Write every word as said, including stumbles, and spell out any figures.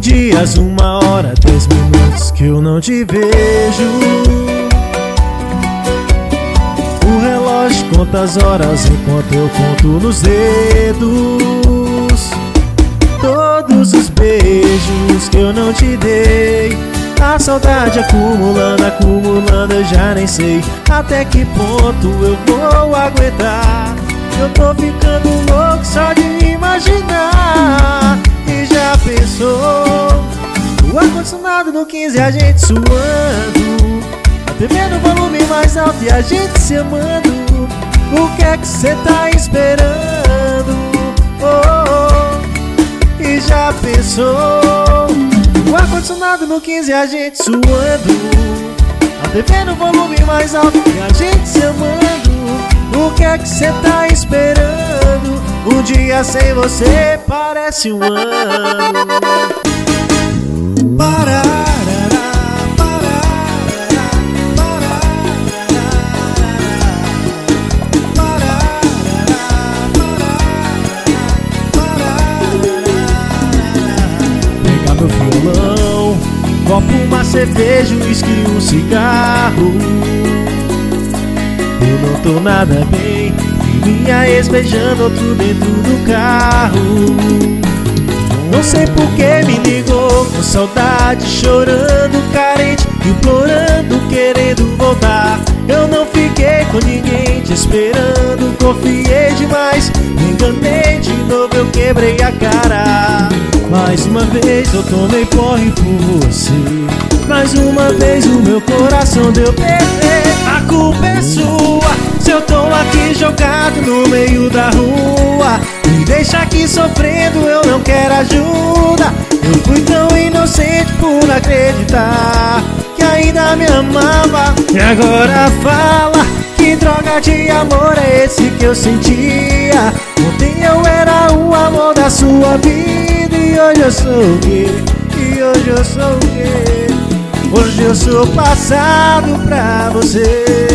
dias, uma hora, dez minutos que eu não te vejo. O relógio conta as horas enquanto eu conto nos dedos todos os beijos que eu não te dei. A saudade acumulando, acumulando, eu já nem sei até que ponto eu vou aguentar. Eu tô ficando louco só de imaginar. E já pensou? O ar-condicionado no quinze, a gente suando, a T V no volume mais alto e a gente se amando. O que é que cê tá esperando? Oh, oh. E já pensou? O ar-condicionado no quinze, a gente suando, a T V no volume mais alto e a gente se amando. O que é que cê tá esperando? Um dia sem você parece um ano. Pararará, pararará, pararará, pararará, pararará. Pegar meu violão, copo, uma cerveja, um whisky, um cigarro. Eu não tô nada bem, e minha ex beijando outro dentro do carro. Não sei por que me ligou, com saudade, chorando, carente, implorando, querendo voltar. Eu não fiquei com ninguém te esperando, confiei demais, me enganei de novo, eu quebrei a cara. Mais uma vez eu tomei porre por você, mais uma vez o meu coração deu P T. A culpa é sua, se eu tô aqui jogado no meio da rua. Me deixa aqui sofrendo, eu não quero ajuda. Eu fui tão inocente por não acreditar que ainda me amava. E agora fala, que droga de amor é esse que eu sentia? Ontem eu era o amor da sua vida, e hoje eu sou o quê? E hoje eu sou o quê? Hoje eu sou passado pra você.